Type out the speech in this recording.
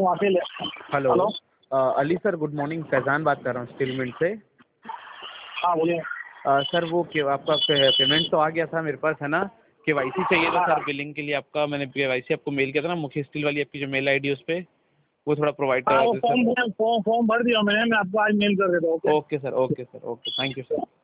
वहाँ से ले। Hello Ali sir, good morning. Faizan बात कर रहा हूँ स्टील मिल से। हाँ बोलिए। सर वो आपका पेमेंट तो आ गया था मेरे पास, है ना? केवाईसी चाहिए था सर बिलिंग के लिए आपका। मैंने केवाईसी आपको मेल किया था ना, मुखी स्टील वाली आपकी जो मेल आईडी उस पर, वो थोड़ा प्रोवाइड हाँ करा वो दो सर। फॉर्म भर दिया मैंने, मैं आपको आज मेल कर देता हूँ। Okay sir, okay sir, okay, thank you sir.